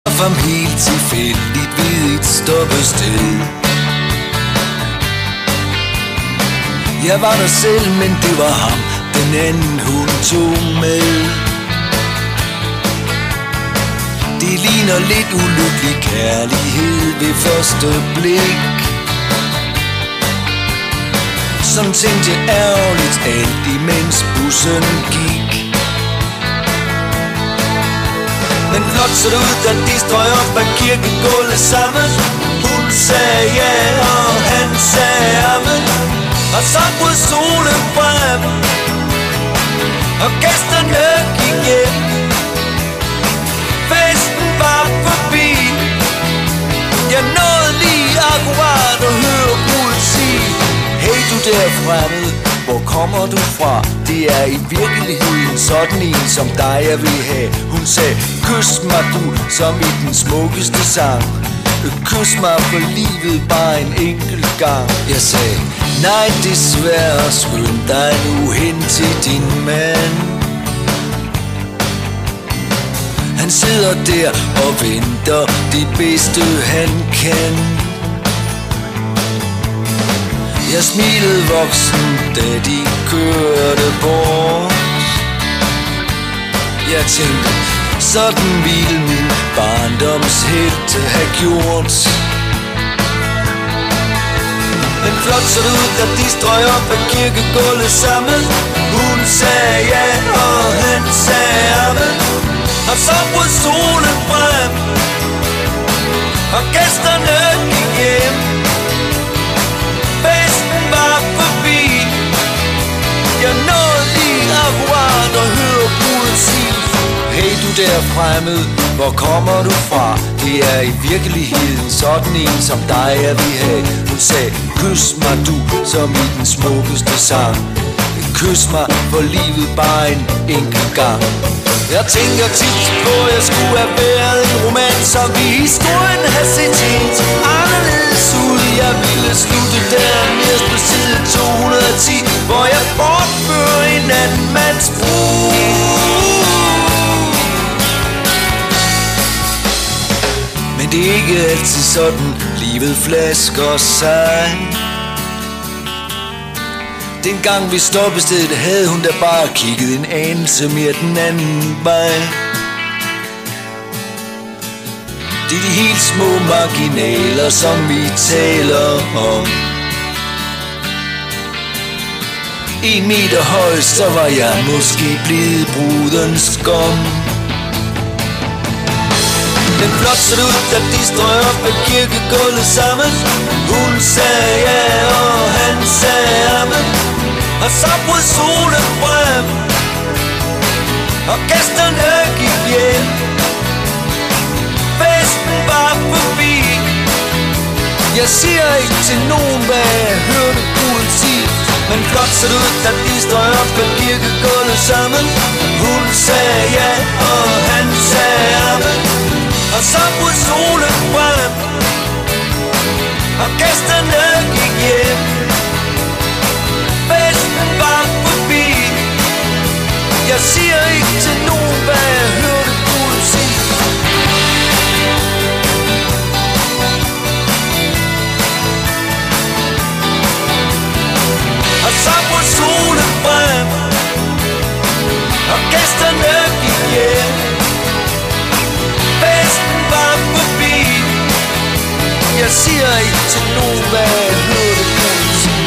Frem helt tilfældigt ved et stoppested. Jeg var der selv, men det var ham, den anden hun tog med. Det ligner lidt ulykkelig kærlighed ved første blik. Sådan tænkte jeg ærgerligt alt imens bussen gik. Men flot så det ud, da de strøg op ad kirkegulvet sammen. Hun sagde ja, og han sagde amen. Og så brød solen frem, og gæsterne gik hjem. Festen var forbi. Jeg nåede lige akkurat at høre brudet sige: hey du der fremme, hvor kommer du fra? Det er i virkeligheden sådan en som dig jeg vil have. Hun sagde, kys mig du, som i den smukkeste sang. Kys mig for livet bare en enkelt gang. Jeg sagde, nej desværre, skynd dig nu hen til din mand. Han sidder der og venter det bedste han kan. Jeg smilede voksen, da de kørte bort. Jeg tænkte, sådan ville min barndomshelt have gjort. Men flot så det ud, da de strøg op ad kirkegulvet sammen. Hun sagde ja, og han sagde amen. Og så brød solen frem, og gæsterne gik hjem. Festen var forbi. Jeg nåede lige akkurat at høre brudet sige: hey du der fremmed, hvor kommer du fra? Det er i virkeligheden sådan en som dig jeg vil have. Hun sagde, kys mig du, som i den smukkeste sang. Kys mig for livet bare en enkelt gang. Jeg tænker tit på, jeg skulle have været en roman, som i historien har set helt anderledes ud. Jeg ville slutte der nederst på side 210, hvor jeg bortfører en anden mands brud. Men det er ikke altid sådan, livet flasker sig. Dengang vi stoppestedet havde hun da bare kigget en anelse mere den anden vej. Det er de helt små marginaler, som vi taler om. 1 meter høj, så var jeg måske blevet brudens gom. Men flot så det ud, da de strøg op ad kirkegulvet sammen. Hun sagde ja, og han sagde amen. Og så brød solen frem, og gæsterne gik hjem. Festen var forbi. Jeg siger ikke til nogen, hvad jeg hørte brudet sige. Men flot så det ud, da de strøg op ad kirkegulvet sammen. Hun sagde ja, og han sagde amen. Og så brød solen frem, og gæsterne gik hjem. Festen var forbi. Jeg siger ikke til nogen, hvad jeg hørte brudet sige. Og så brød solen frem, og gæsterne gik hjem. Festen var forbi. Jeg siger ikke til nogen, hvad jeg hørte brudet sige.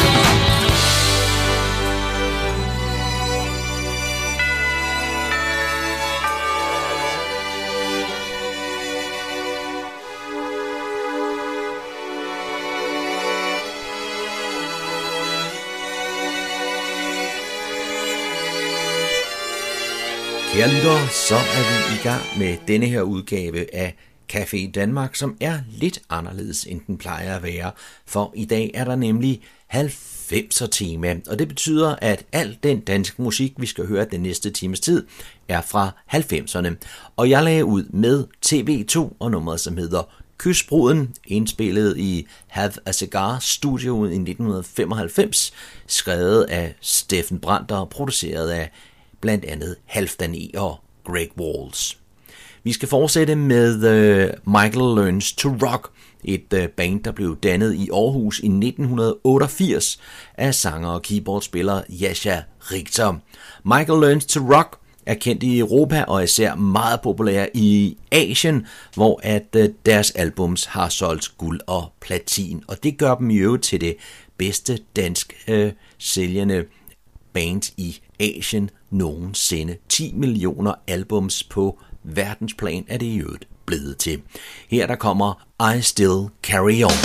Kære lyttere, så er vi i gang med denne her udgave af Café Danmark, som er lidt anderledes end den plejer at være, for i dag er der nemlig 90'er tema, og det betyder, at al den danske musik, vi skal høre den næste times tid, er fra 90'erne. Og jeg lagde ud med TV2 og nummeret, som hedder Kysbruden, indspillet i Have a Cigar studioet i 1995, skrevet af Steffen Brandt og produceret af blandt andet Halfdan E og Greg Walls. Vi skal fortsætte med Michael Learns to Rock, et band, der blev dannet i Aarhus i 1988 af sanger og keyboardspiller Jascha Richter. Michael Learns to Rock er kendt i Europa og især meget populær i Asien, hvor at deres albums har solgt guld og platin, og det gør dem i øvrigt til det bedste dansk sælgende band i Asien nogensinde. 10 millioner albums på verdensplan er det i øvrigt blevet til. Her der kommer I Still Carry On.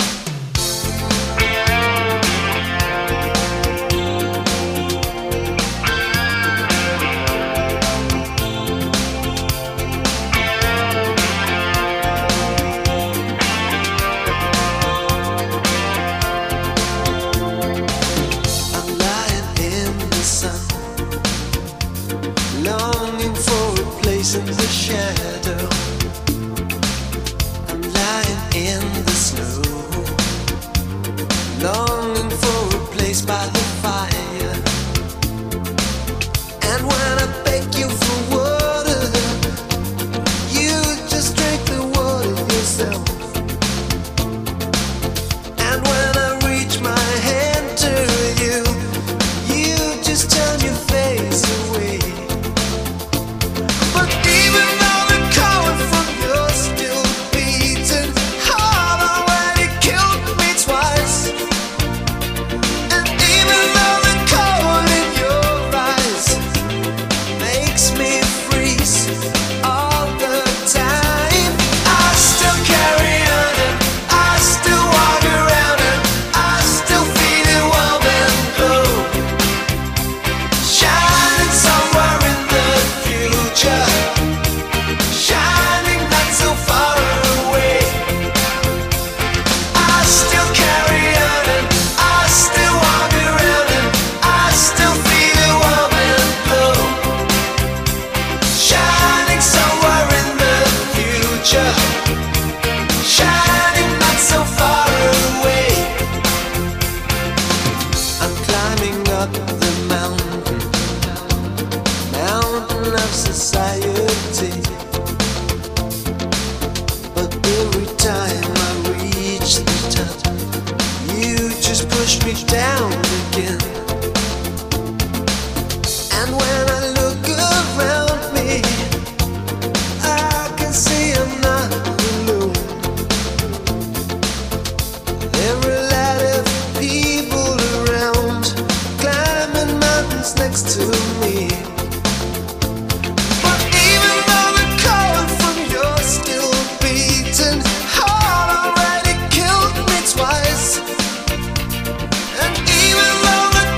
In the shadow, I'm lying in the snow, longing for a place by the fire. And when I beg you for water, you just drink the water yourself. And when I reach my hand to you, you just turn your face away. And even though the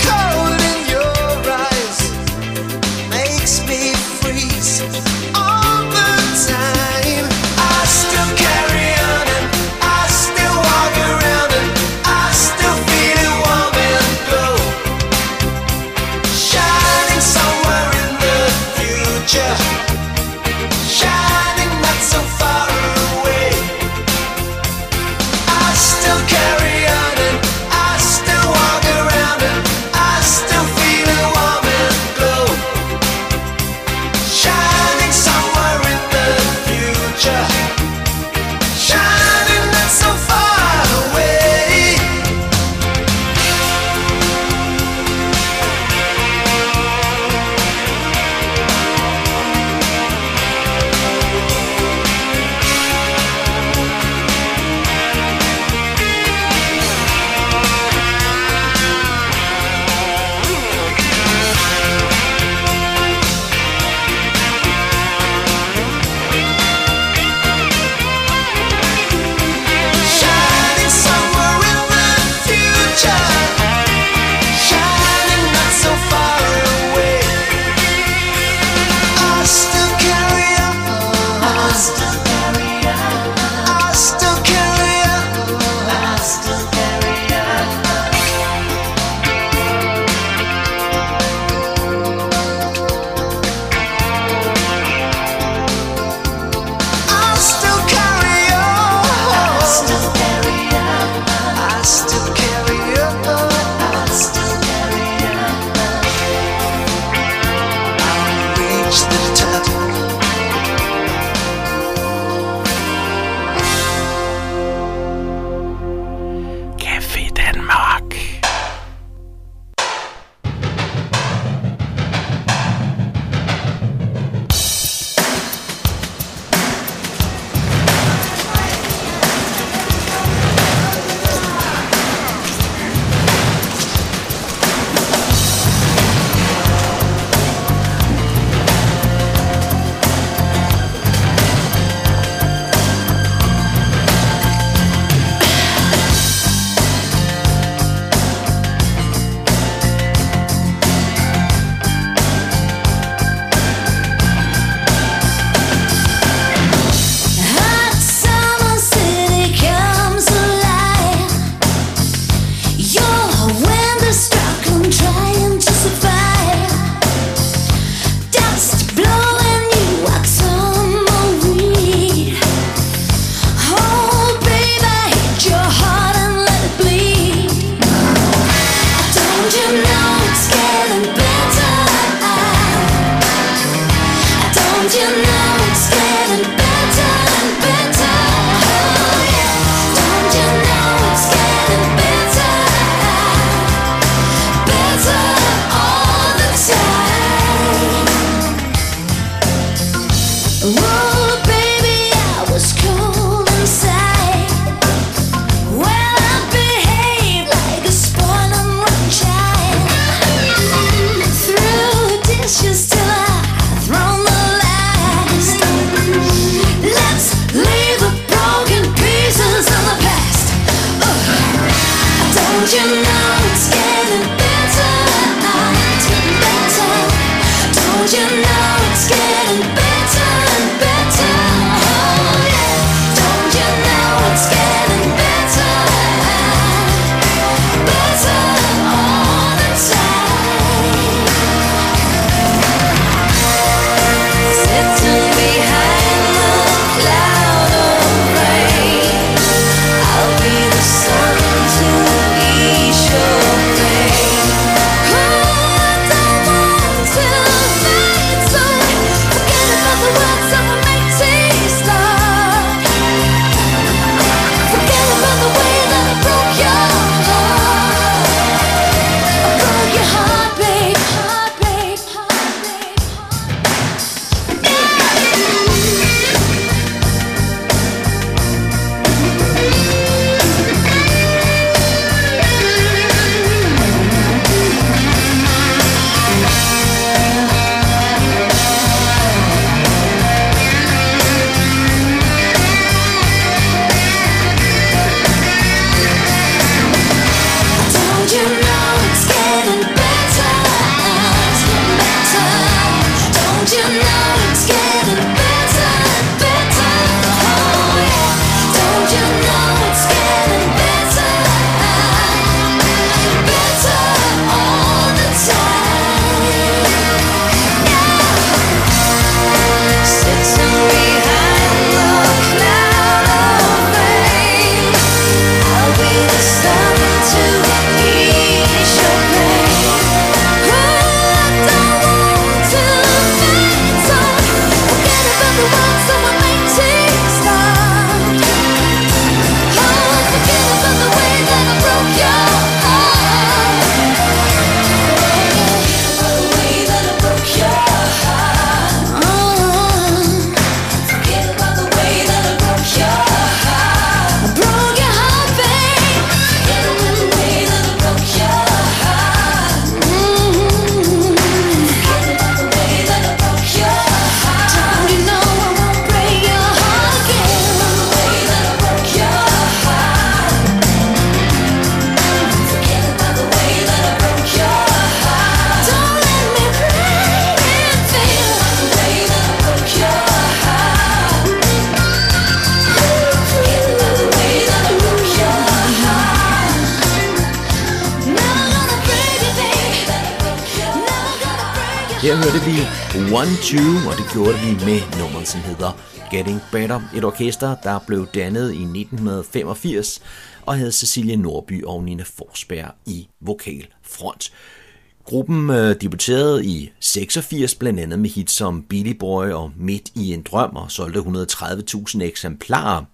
Her hørte vi 1-2, og det gjorde vi med nummeret, som hedder Getting Better. Et orkester, der blev dannet i 1985 og havde Cecilie Nordby og Nina Forsberg i vokalfront. Gruppen debuterede i 86 blandt andet med hits som Billy Boy og Midt i en drøm og solgte 130.000 eksemplarer.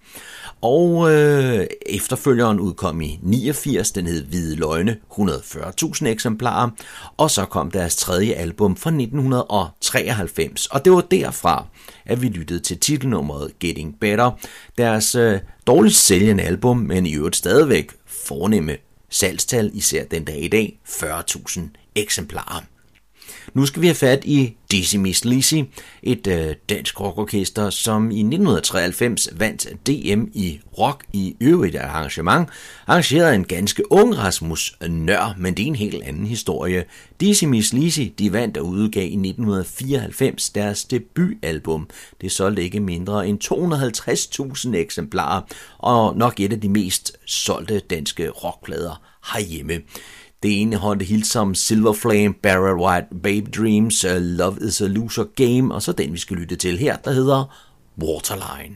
Og efterfølgeren udkom i 89, den hed Hvide Løgne, 140.000 eksemplarer. Og så kom deres tredje album fra 1993, og det var derfra, at vi lyttede til titelnummeret Getting Better. Deres dårligt sælgende album, men i øvrigt stadigvæk fornemme salgstal, især den dag i dag, 40.000 eksemplarer. Nu skal vi have fat i Dizzy Miss Lizzy, et dansk rockorkester, som i 1993 vandt DM i rock i øvrigt arrangement, arrangerede en ganske ung Rasmus Nøhr, men det er en helt anden historie. Dizzy Miss Lizzy, de vandt og udgav i 1994 deres debutalbum. Det solgte ikke mindre end 250.000 eksemplarer, og nok et af de mest solgte danske rockplader herhjemme. Det indeholdt hits som Silver Flame, Barrel White, Baby Dreams, Love is a Loser Game, og så den vi skal lytte til her, der hedder Waterline.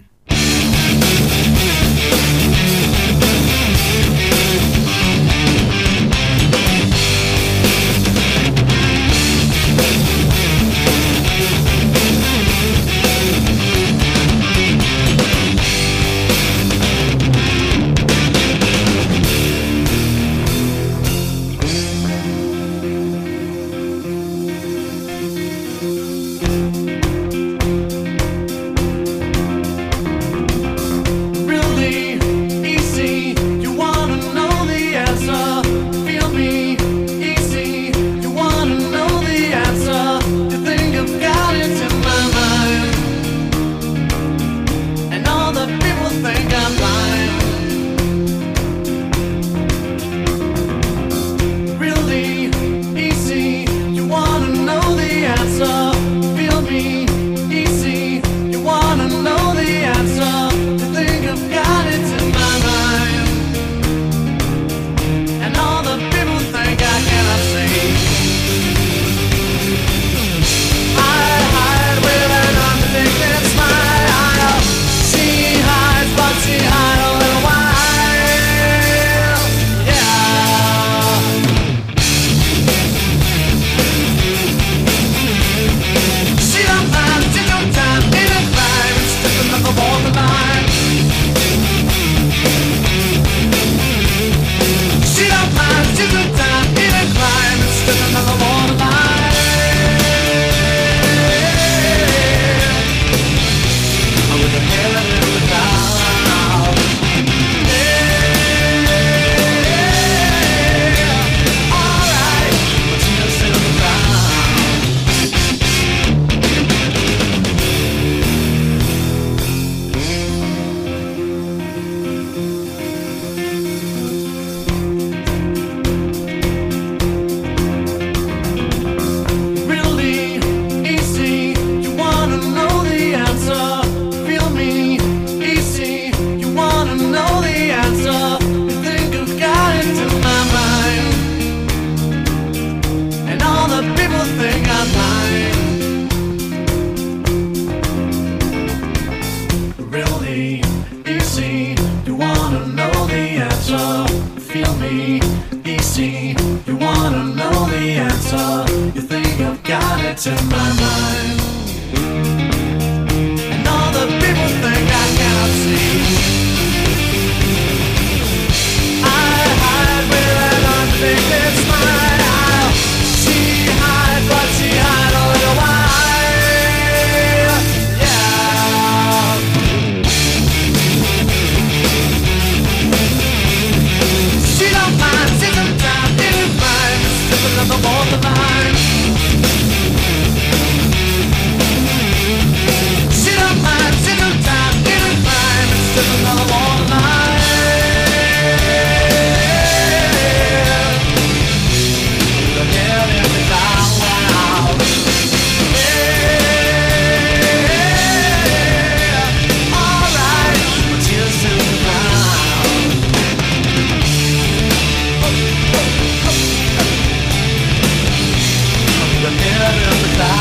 the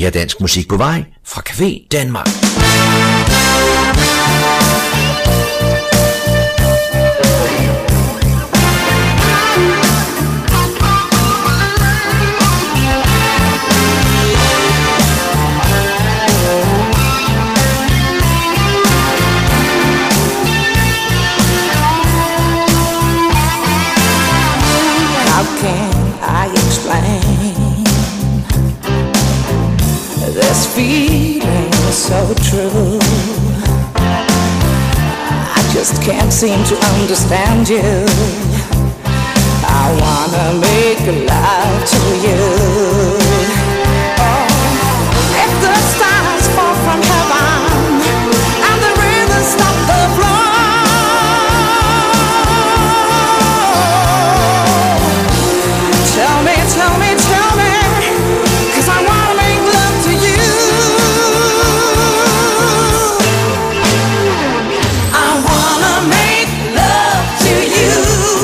mere dansk musik på vej fra Café Danmark. How can I explain this feeling so true? I just can't seem to understand you. I wanna make love to you. Oh, if the stars fall from heaven and the rivers stop the flow, tell me, 'cause I wanna make love to you. I wanna make love to you.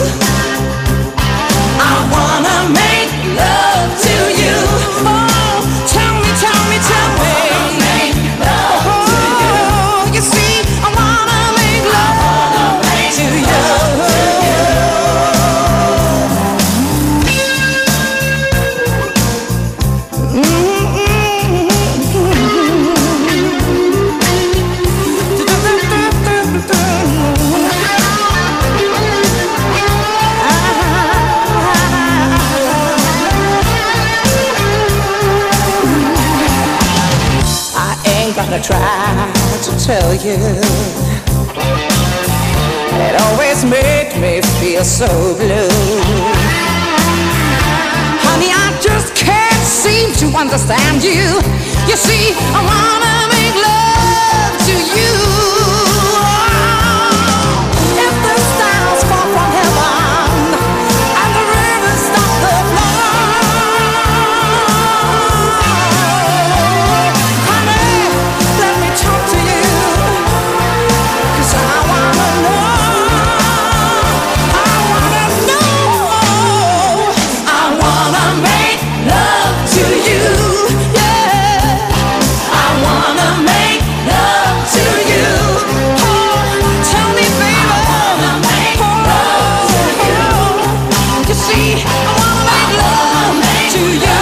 I wanna make love to you. Oh, tell me. Make love to you. You see, I wanna make love to you. I try to tell you, it always makes me feel so blue. Honey, I just can't seem to understand you. You see, I wanna make love to you. If the stars fall from heaven and the rivers stop the flow, honey, let me talk to you, 'cause I wanna know. I wanna make love to you. Yeah, I wanna make love to you. Oh, tell me, baby, I wanna make love to you. You see, I wanna make love to you.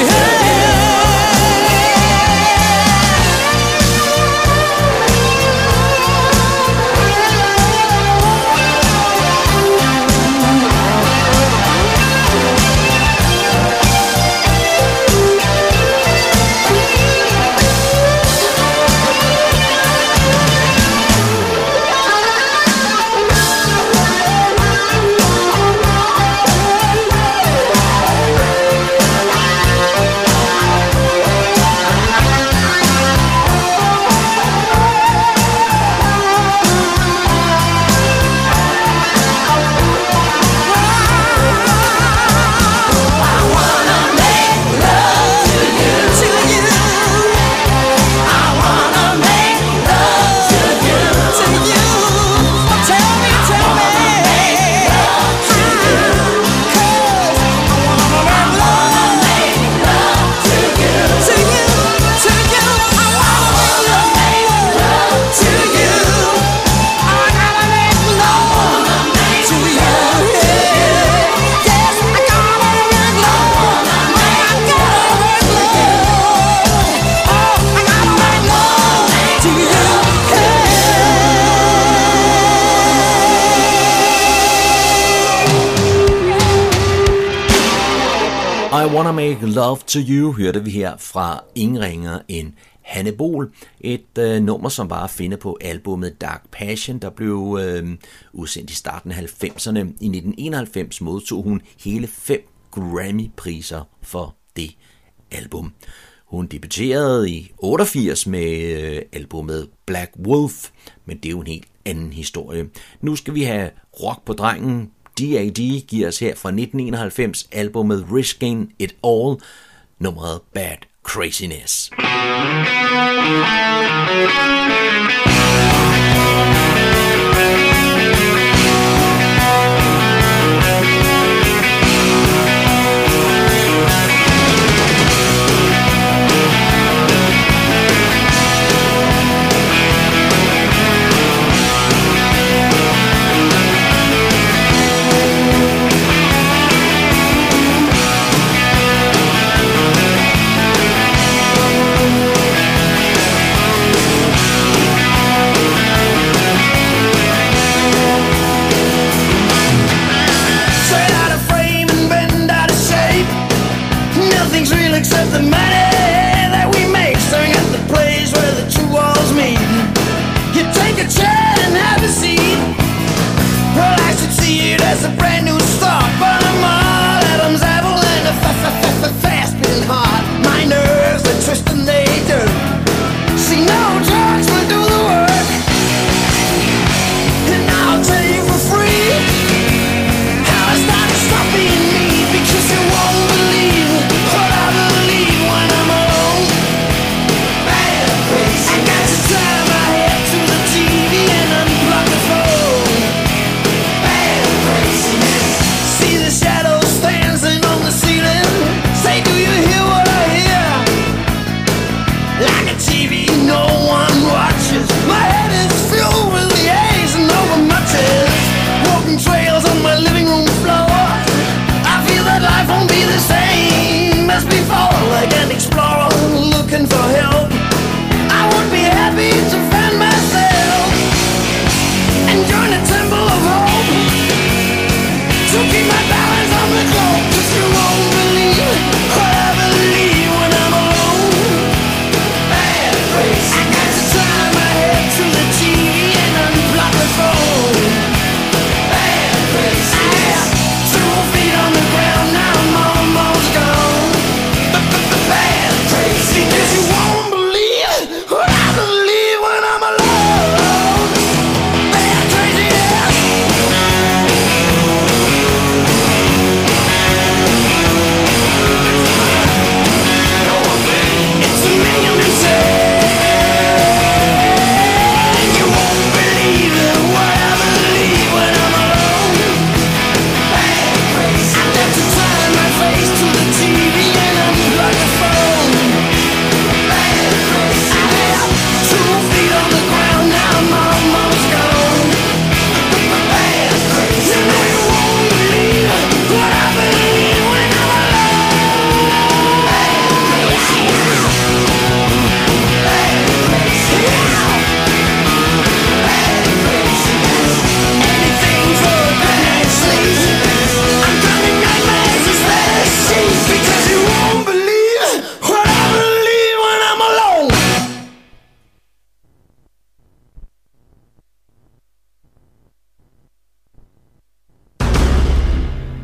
I Wanna Make Love to You hørte vi her fra ingen ringer end Hanne Bol. Et nummer, som var at finde på albumet Dark Passion, der blev udsendt i starten af 90'erne. I 1991 modtog hun hele 5 Grammy-priser for det album. Hun debuterede i 88 med albumet Black Wolf, men det er jo en helt anden historie. Nu skal vi have rock på drengen. D.A.D. giver os her fra 1991 albumet Risking It All, nummeret Bad Craziness.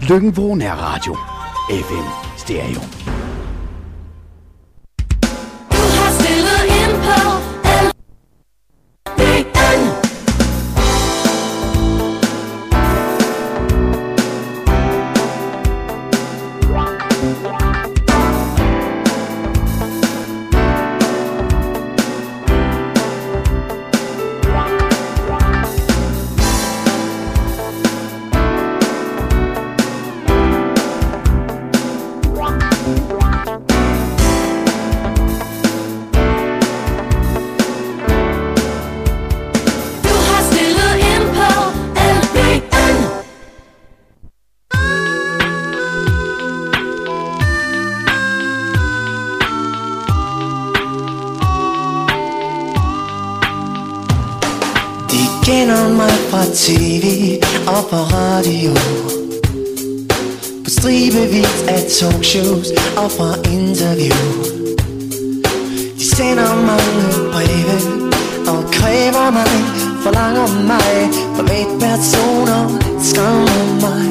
Lykken Nærradio. FM Stereo. Du har stillet ind på LBN. Kender mig fra tv og på radio, på stribevis af talkshows og fra interview. De sender mange breve og kræver mig, forlanger mig, privatpersoner skræmmer mig.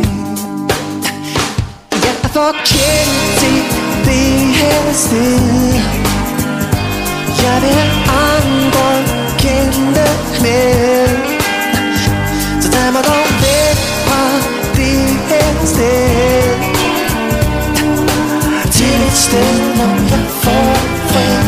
Jeg er for kendt til det her sted. Jeg vil have andre kendte med. Så tag mig dog væk fra det her sted, til et sted, hvor jeg får fred.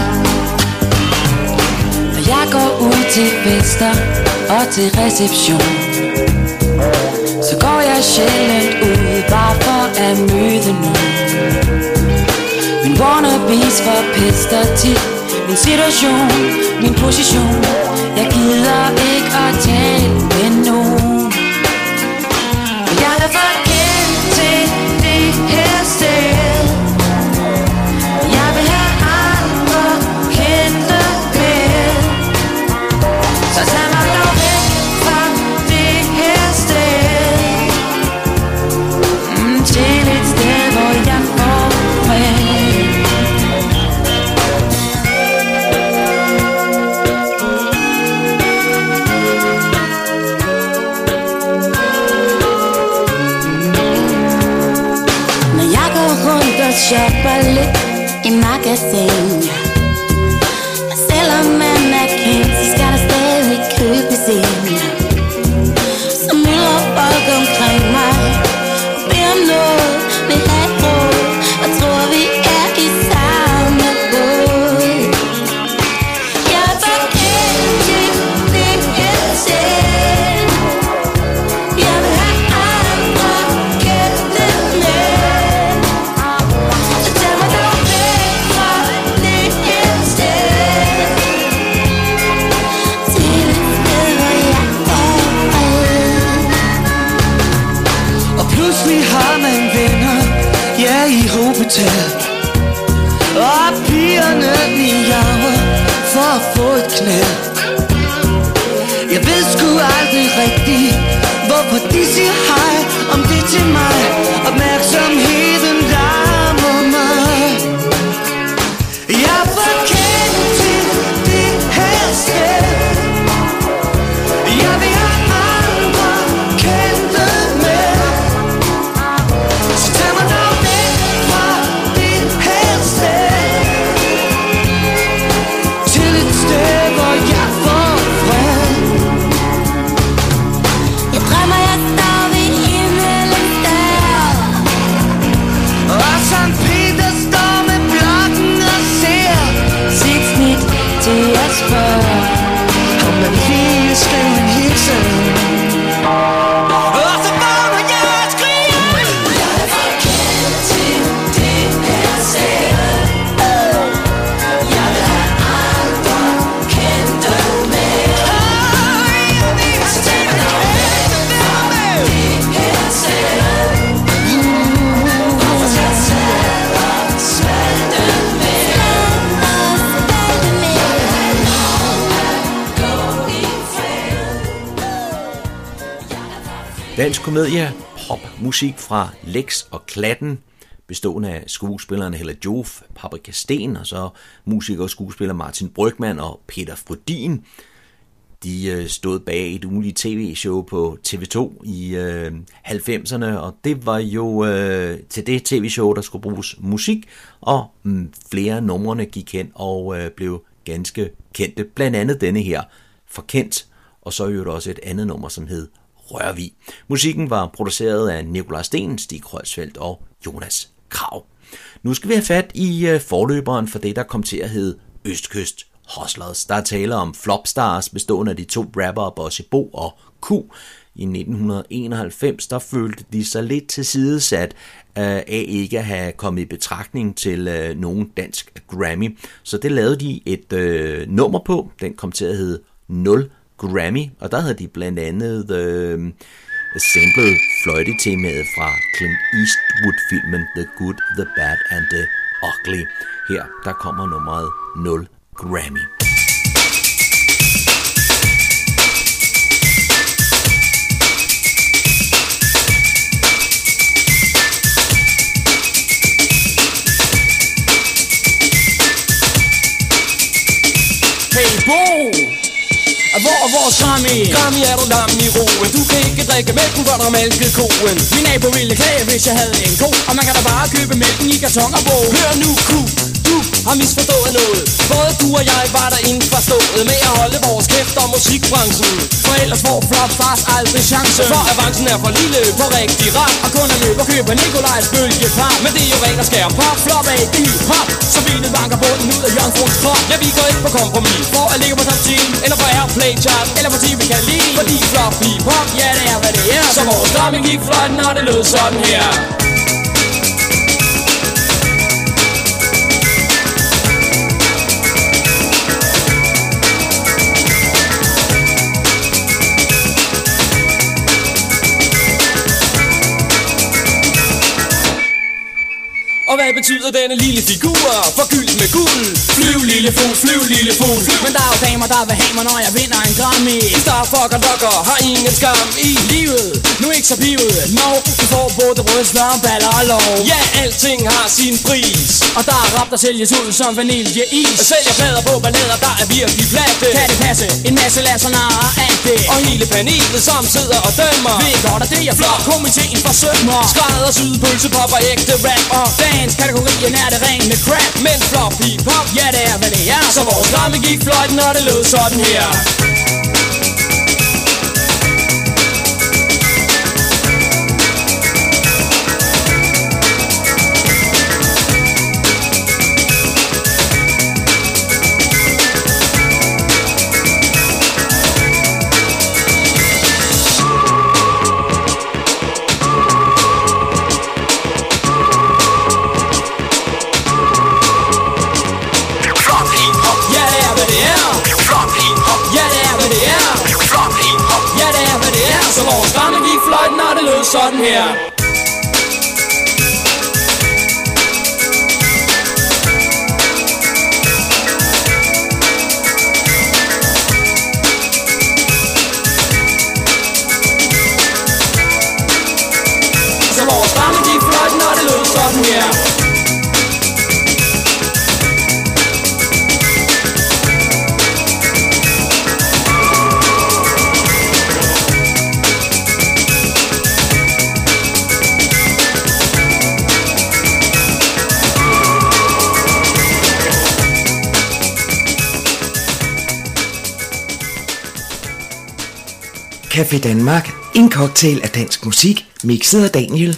Når jeg går ud til fester og til reception, så går jeg sjældent ud bare for at møde nogen. Min wannabes forpester tit min situation, min position. Jeg gider ikke at tale med nogen. Og jeg er for kendt til det her sted. Jeg vil have andre kendte med. Så tag mig dog væk fra det her sted, til et sted, hvor jeg får fred. Shopper lidt i magasin, og selvom man er kendt, så skal der stadig købes ind. Så mylder folk omkring mig og beder om noget, vil have et råd, og tror vi er i samme båd. Jeg er for kendt til det her sted. Jeg vil have andre kendte med. Pludselig har man venner, ja, i hobetal, og pigerne miaver for at få et knald. Jeg ved sgu aldrig rigtigt, hvorfor de siger hej, om det er til mig. Opmærksomheden larmer mig. Jeg er for kendt til det her sted. Jeg vil have andre kendte med. Så tag mig dog væk fra det her sted, til et sted, hvor jeg får fred. Jeg drømmer, jeg står ved himmelens dør, Og Sankt Peter står med blokken og ser Sit snit til at spørge, om man lige skal en hilsen. Og så vågner jeg og skriger. Jeg er for kendt til det her sted. Jeg vil have andre kendte med. Jeg vil have kendte med. Det her sted. Hvorfor skal jeg smalte med? Dansk komedie, popmusik fra Lex og Klatten, bestående af skuespillerne Hella Joof, Paprika Steen og så musiker og skuespiller Martin Brygmann og Peter Frödin. De stod bag et ugenligt tv-show på TV2 i 90'erne, og det var jo til det tv-show, der skulle bruges musik, og flere af numrene gik hen og blev ganske kendte. Blandt andet denne her, Forkendt, og så jo også et andet nummer, som hed Rørvig. Musikken var produceret af Nikolaj Sten, Stig Krøjsfeldt og Jonas Krag. Nu skal vi have fat i forløberen for det, der kom til at hedde Østkyst Hustlers. Der er tale om flopstars bestående af de to rappere Bossy Bo og Q. I 1991 der følte de sig lidt tilsidesat af ikke at have kommet i betragtning til nogen dansk Grammy. Så det lavede de et nummer på. Den kom til at hedde 0 Grammy, og der havde de blandt andet samlet fløjtetemaet fra Clint Eastwood-filmen The Good, The Bad and The Ugly. Her der kommer nummeret 0 Grammy. Hey Bo! Hvor er vores Grammy? Grammy er du lam i roen. Du kan ikke drikke mælken, hvor der er mælket koen. Min nabo ville klage, hvis jeg havde en ko. Og man kan da bare købe mælken i karton og bog. Hør nu, Q, du har misforstået noget. Både du og jeg var der indforstået med at holde vores kæft om musikbranchen. For ellers får flopstars aldrig chance. For avancen er for lille på rigtig rap. Og kun er løb og køber Nikolajs bølgepap. Men det er jo ren og skær pop, flop af i hop. Så benet banker bunden ud af Jørgens krop. Ja, vi går ikke på kompromis for at ligge på top 10 eller på Airplay chart, eller på TV kan lide. Fordi flop hip-hop, ja det er hvad det er. Så vores Grammy gik fløjten, og det lød sådan her. Og hvad betyder denne lille figur? Forgyldt med guld. Flyv lille fugl, flyv lille fugl. Men der er jo damer, der vil have mig, når jeg vinder en Grammy. Starfucker dokker har ingen skam i livet. Nu ikke så pivet. No, du får både rødslør, baller og lov. Ja, alting har sin pris. Og der er rap, der sælges ud som vaniljeis. Sælger plader på ballader, der er virkelig platte. Kan det passe? En masse lasernare af det. Og hele panelet, som sidder og dømmer. Ved godt, at det er flot. Komiteen forsømmer. Skrædder, syd, pølsepop og ægte rap. Og kategorien er det rene crap. Men flop hip-hop, ja det er hvad det er. Så vores Grammy gik fløjten, og det lød sådan her. Så vores Grammy gik fløjten, og det lød sådan her. Så vores Grammy gik fløjten, og det lød sådan her. Café Danmark, en cocktail af dansk musik, mixet af Daniel.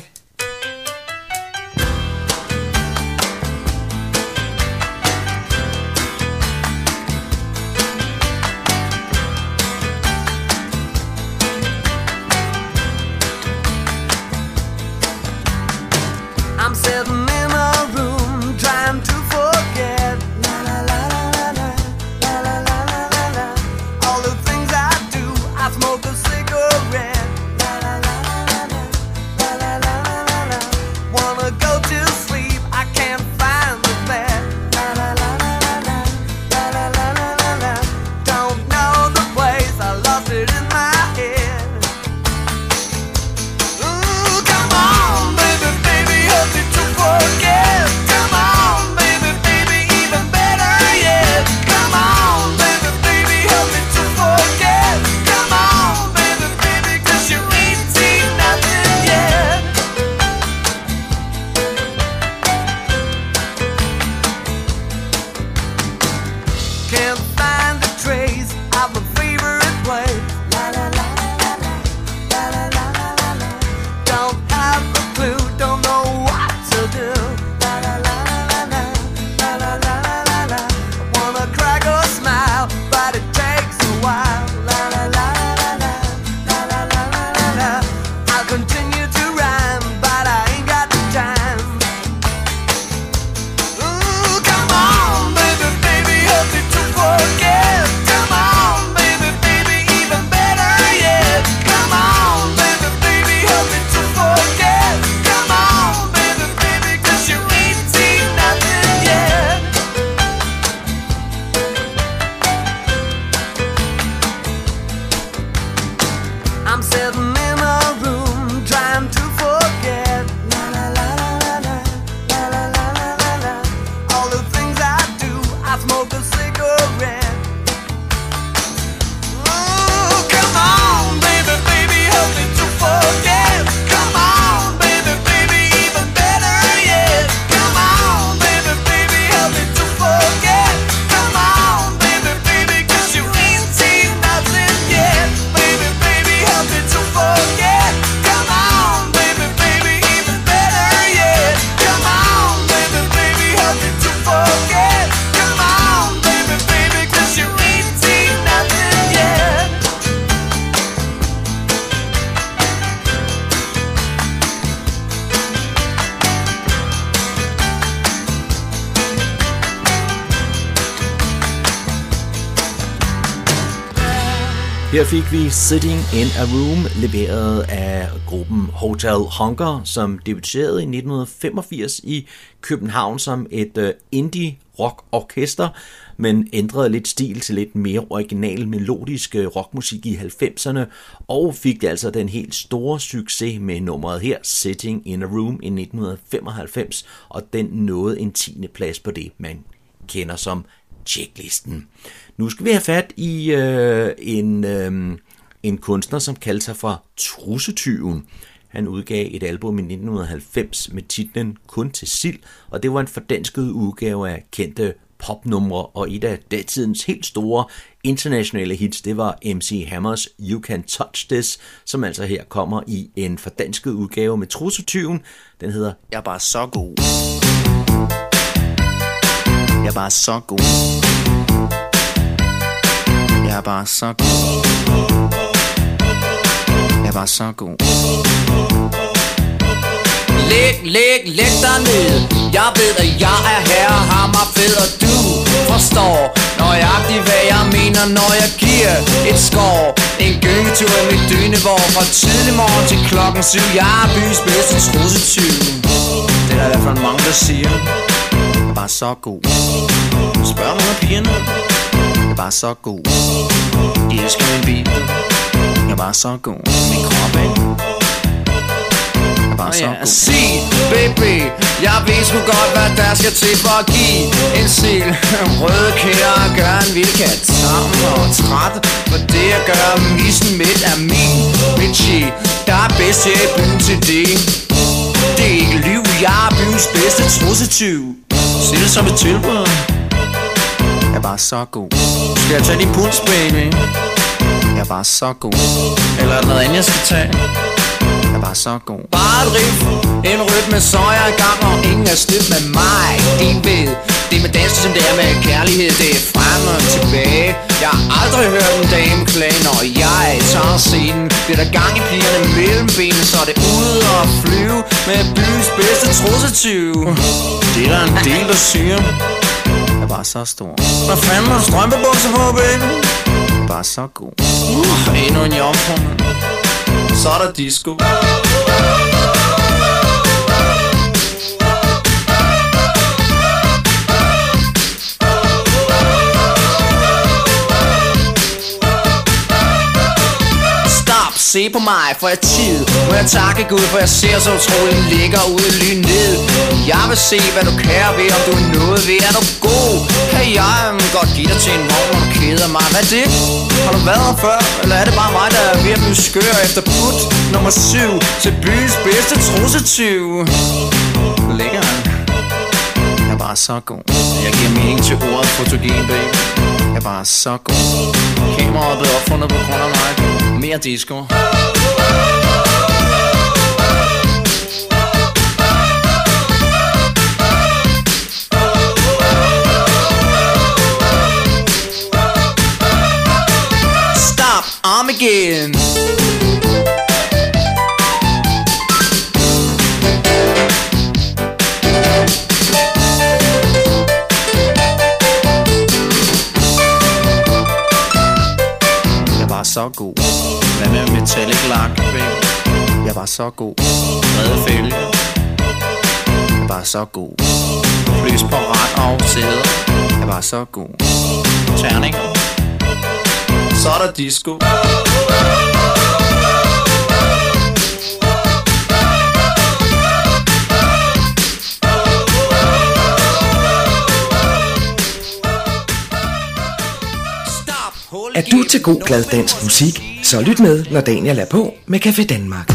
Smoke a cigarette. La la la la la la la la la. Her fik vi Sitting in a Room, leveret af gruppen Hotel Hunger, som debuterede i 1985 i København som et indie-rock-orkester, men ændrede lidt stil til lidt mere original melodisk rockmusik i 90'erne, og fik altså den helt store succes med nummeret her, Sitting in a Room i 1995, og den nåede en 10. plads på det, man kender som Checklisten. Nu skal vi have fat i en kunstner, som kaldte sig for Trussetyven. Han udgav et album i 1990 med titlen Kun til sild, og det var en fordansket udgave af kendte popnumre, og et af datidens helt store internationale hits, det var MC Hammers You Can Touch This, som altså her kommer i en fordansket udgave med Trussetyven. Den hedder Jeg er bare så god. Jeg er bare så god. Jeg er bare så god. Jeg er bare så god. Læg dig ned. Jeg ved, at jeg er herre, hammerfed, og du forstår nøjagtigt, hvad jeg mener, når jeg giver et skår. En gyngetur i mit dynevår fra tidlig morgen til klokken 7. Jeg er byens bedste trussetyv. Det er der i hvert fald mange, der siger. Jeg er bare så god. Spørg nogle af pigerne. Jeg er bare så god. De elsker min bil. Jeg er bare så god. Min krop, ikke? Sig, baby, jeg ved sgu godt, hvad der skal til for at give en sil. Røde kæder og gør en vild kat tam og træt, for det at gøre missen midt er min chick. Der er bedst her i byen til det. Det er ikke liv, jeg er byens bedste trussetyv. Sig det som et tilbud. Jeg er bare så god. Skal jeg tage din puls, baby? Jeg er bare så god. Eller er der noget andet, jeg skal tage? Jeg er bare så god. Bare et riff, en rytme, så er jeg i gang, og ingen er snydt med mig. De ved, det med dansk, som det er med kærlighed, det er frem og tilbage. Jeg har aldrig hørt en dame klage, når jeg tager scenen. Bliver der gang i pigerne mellem benene, så er det ude og flyve med byens bedste trussetyv. Det er der en del, der siger. Jeg er bare så stor. Hvad fanden har du strømpebukser på, baby? Jeg er bare så god. Endnu en jomfru, man. Så er der disco. Se på mig, for jeg tid. Må jeg takke Gud, for jeg ser så utrolig lækker ud i lyn ned. Jeg vil se, hvad du kan ved, om du er noget ved. Er du god? Kan jeg godt give dig til en vogn, når du keder mig? Hvad er det? Har du været her før? Eller er det bare mig, der er ved at blive skør efter put nummer 7 til byens bedste trussetyv? Lækker han. Jeg er bare så god. Jeg giver mening til ordet fotogen, baby. Jeg er bare så god. Kameraet er blevet opfundet på grund af mig. Mere disco. Stop, arm again. Så god. Hvad med metallic lack, baby? Jeg var så god. Brede fælge. Jeg var så god. Lys på ret og sæder. Jeg var så god. Terninger. Så er der disco. Er du til god glad dansk musik, så lyt med, når Daniel er på med Café Danmark.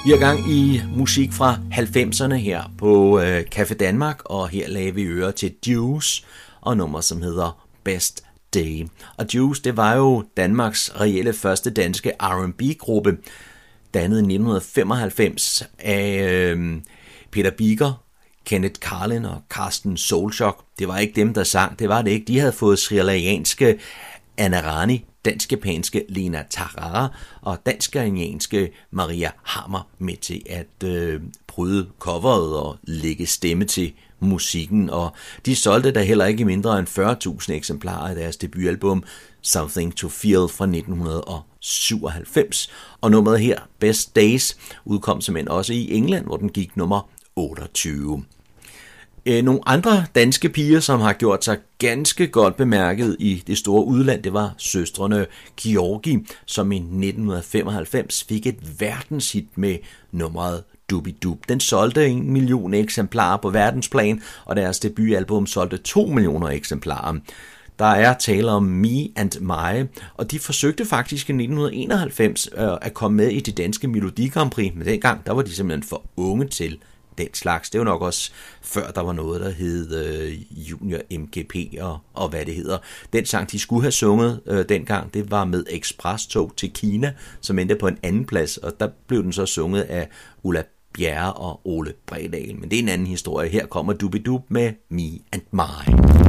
Vi har gang i musik fra 90'erne her på Café Danmark, og her lagde vi øre til Juice og nummer, som hedder Best Day. Og Juice, det var jo Danmarks reelle første danske R&B-gruppe, dannet i 1995 af Peter Biker, Kenneth Carlin og Carsten Solchok. Det var ikke dem, der sang, det var det ikke. De havde fået srilankanske Anna Rani, dansk-japanske Lena Tarara og dansk-iranianske Maria Hammer med til at bryde coveret og lægge stemme til musikken, og de solgte da heller ikke mindre end 40.000 eksemplarer af deres debutalbum Something to Feel fra 1997, og nummeret her, Best Days, udkom simpelthen også i England, hvor den gik nummer 28. Nogle andre danske piger, som har gjort sig ganske godt bemærket i det store udland, det var søstrene Georgi, som i 1995 fik et verdenshit med nummeret Dubidub. Den solgte 1 million eksemplarer på verdensplan, og deres debutalbum solgte 2 millioner eksemplarer. Der er tale om Me and My, og de forsøgte faktisk i 1991 at komme med i det danske Melodi Grand Prix, men dengang der var de simpelthen for unge til den slags. Det var nok også før der var noget, der hed Junior MGP og hvad det hedder. Den sang, de skulle have sunget dengang, det var med Express-tog til Kina, som endte på en anden plads, og der blev den så sunget af Ulla Bjerre og Ole Bredal. Men det er en anden historie. Her kommer Dubidub med Me and My.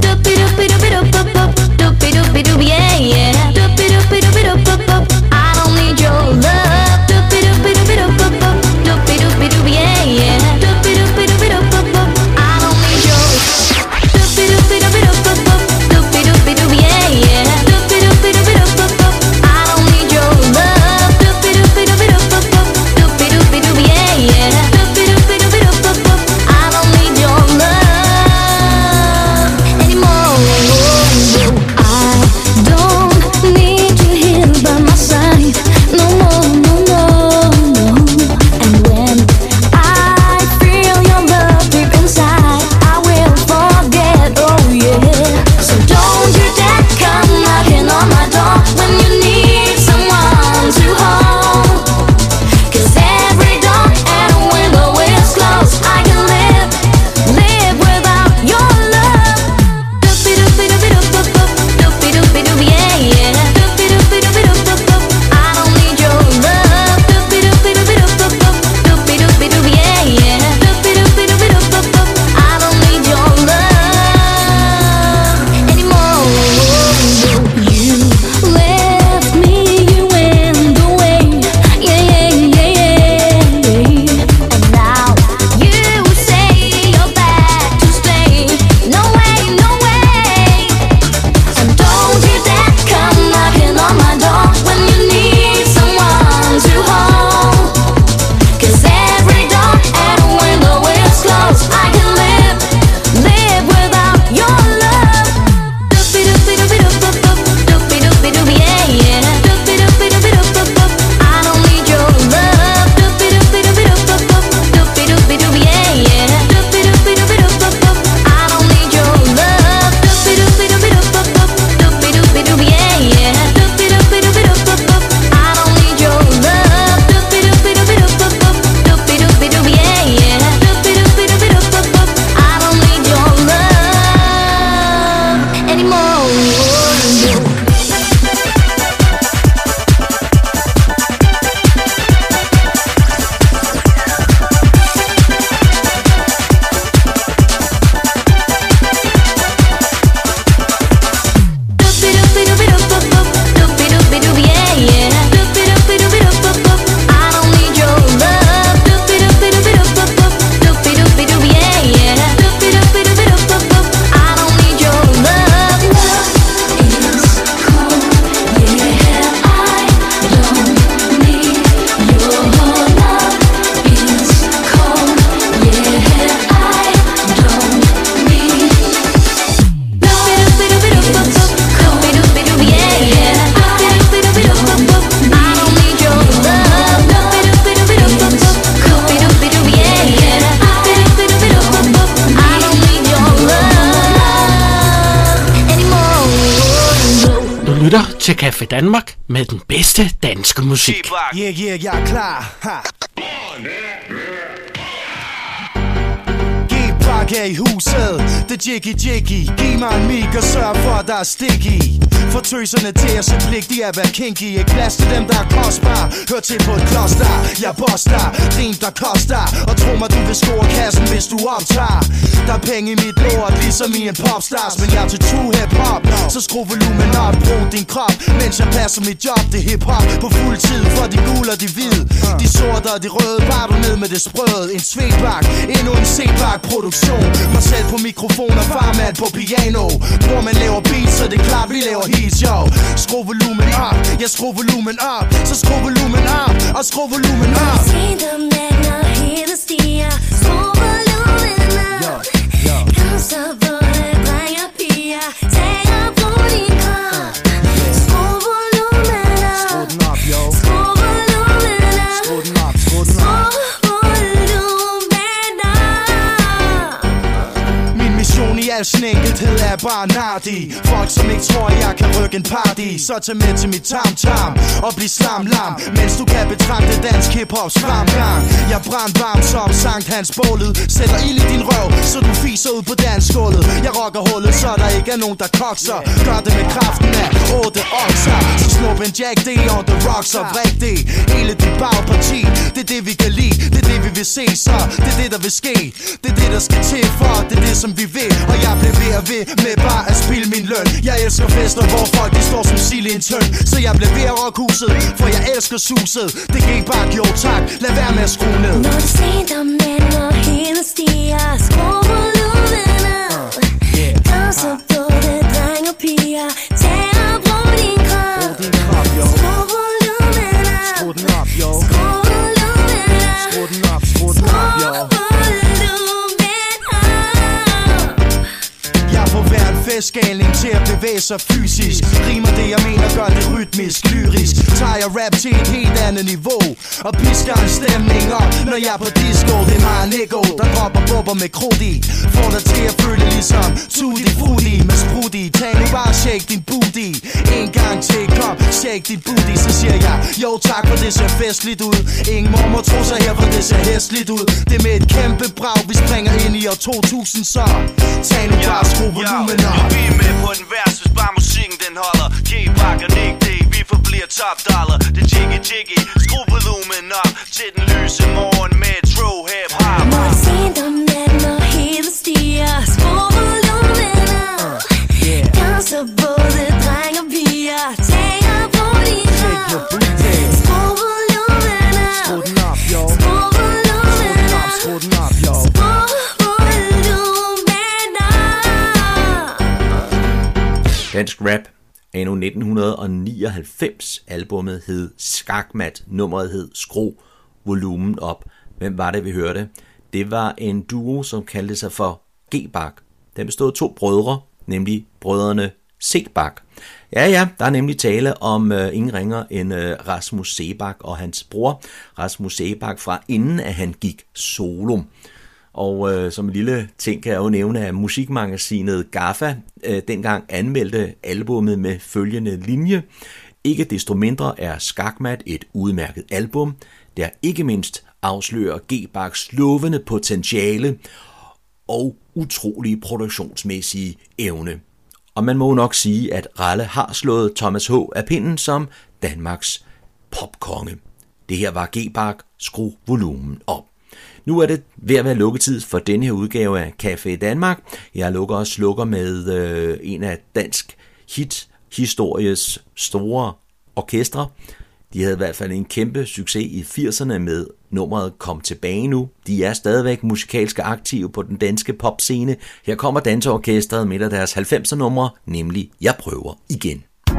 I don't need your love. Yeah, yeah. I don't need your. Yeah, yeah. I don't need your love. Yeah, yeah. I don't need your love anymore. I don't need you here by my side no more, no more. til Café Danmark med den bedste danske musik. Yeah, jeg er klar. G-Bak er i huset, det jiggy. Giv mig en mic og sørg for, at der er stik i. For tøserne til at se pligt, de er at være kinky. Ikke plads til dem, der er kostbar. Hør til på et kloster, jeg boster. Rim, der koster. Og tro mig, du vil score kassen, hvis du optager. Der er penge i mit lort, ligesom i en popstars. Men jeg er til true hip-hop, så skru volumen op. Brug din krop, mens jeg passer mit job. Det er hip-hop på fuld tid, for de gule og de hvide. De sorte og de røde, bare du ned med det sprøde. En svedbak, endnu en C-bak produktion. Mig selv på mikrofon og farmand på piano. Hvor man laver beats, så det er klart, vi laver hits, yo. Skru volumen op, jeg skru volumen op. Så skru volumen op, og skru volumen op. Se dem natten og hele stiger. Skru volumen op. Kom så både dreng og piger. Tag og brug din krop. Skru volumen op. Skru den op, yo. Skru volumen op. Skru den op, skru den op. Mission i al sin enkelthed er bare nardi. Folk som ikke tror jeg kan rykke en party. Så tag med til mit tam-tam og bliv slam-lam, mens du kan betragte dansk hip-hops fremgang. Jeg brænd varm som Sankt Hans bålet. Sætter ild i din røv, så du fiser ud på dansgulvet. Jeg rocker hullet, så der ikke er nogen der kokser. Gør det med kraften af 8 okser. Så snup en Jack D on the rocks og vrik det. Hele dit bagparti, det er det vi kan lide. Det er det vi vil se, så det er det der vil ske. Det er det der skal til for, det er det som vi vil. Og jeg bliver ved og ved med bare at spille min løn. Jeg elsker fester, hvor folk de står som sild i en tøn. Så jeg bliver ved at rock huset, for jeg elsker suset. Det gik bare, jo tak, lad være med at skrue ned. Når du sent om natten og hele stiger. Skru volumen op. Kom så både dreng og piger. Tag og brug din krop. Skru volumen op. Skru den op, yo. Skru volumen op. Skru den op, skru den op, yo. Jeg får hver en festgalning til at bevæge sig fysisk. Rimer det jeg mener, gør det rytmisk, lyrisk. Tager jeg rap til et helt andet niveau og pisker en stemning op, når jeg er på disco. Det er mig og Nico, der dropper bubber med krudt i. Får dig til at føle ligesom Tutti Frutti med sprut i. Tag nu bare shake din booty. En gang til, kom, shake din booty. Så siger jeg, jo tak for det ser festligt ud. Ingen mormor tror sig her, for det ser hæsligt ud. Det er med et kæmpe brag, vi springer ind i år 2000, så tag nu bare skru volumen op. Vi er med på den vers, hvis bare musikken den holder. G-Bak og Nick D, vi forbliver top dollar. Det er jiggy, skru volumen op til den lyse morgen med true hip-hop. Når du sent om natten og hele stiger. Skru volumen op. Kom så både dreng og piger. Tag og brug din krop. Skru volumen op. Skru den op, yo. Skru volumen op. Skru den op, yo. Dansk rap anno 1999. Albumet hed Skakmat. Nummeret hed Skru volumen op. Hvem var det, vi hørte? Det var en duo, som kaldte sig for G-Bak. Den bestod af 2 brødre, nemlig brødrene Sebak. Ja, der er nemlig tale om ingen ringer end Rasmus Sebak og hans bror Rasmus Sebak fra inden at han gik solo. Og som en lille ting kan jeg jo nævne, at musikmagasinet Gaffa dengang anmeldte albumet med følgende linje. Ikke desto mindre er Skakmat et udmærket album, der ikke mindst afslører G-Baks lovende potentiale og utrolige produktionsmæssige evne. Og man må nok sige, at Ralle har slået Thomas H. af pinden som Danmarks popkonge. Det her var G-Bak, skru volumen op. Nu er det ved at være lukketid for denne her udgave af Café Danmark. Jeg lukker og slukker med en af dansk hit-histories store orkestre. De havde i hvert fald en kæmpe succes i 80'erne med nummeret Kom tilbage nu. De er stadigvæk musikalske aktive på den danske popscene. Her kommer danseorkestret med deres 90'er numre, nemlig Jeg prøver igen.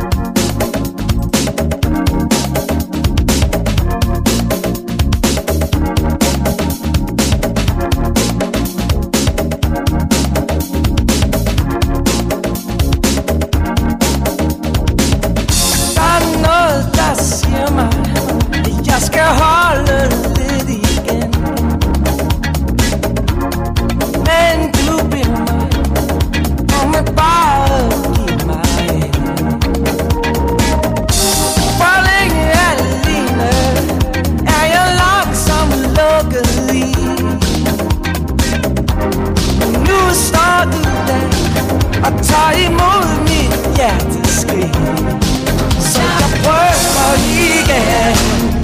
Jeg skal holde lidt igen. Men du bliver mig, om at bare give mig. forbi. Nu står du der og tager imod mit hjerteskrig. Så jeg prøver igen.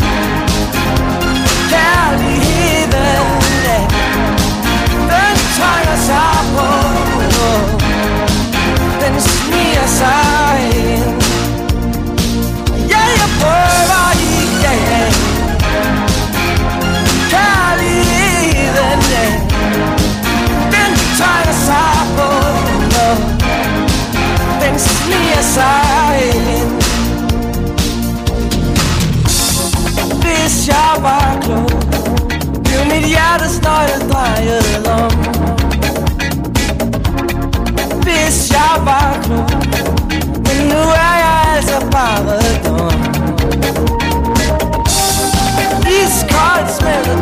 Kærligheden, den trænger sig på. Den sniger sig ind. Ja, jeg prøver igen. Kærligheden, den trænger sig på. Den sniger sig ind. Hvis jeg var klog, blev mit hjertes nøgle drejet om. Hvis jeg var klog, men nu er jeg altså bare dum. Iskoldt smeltet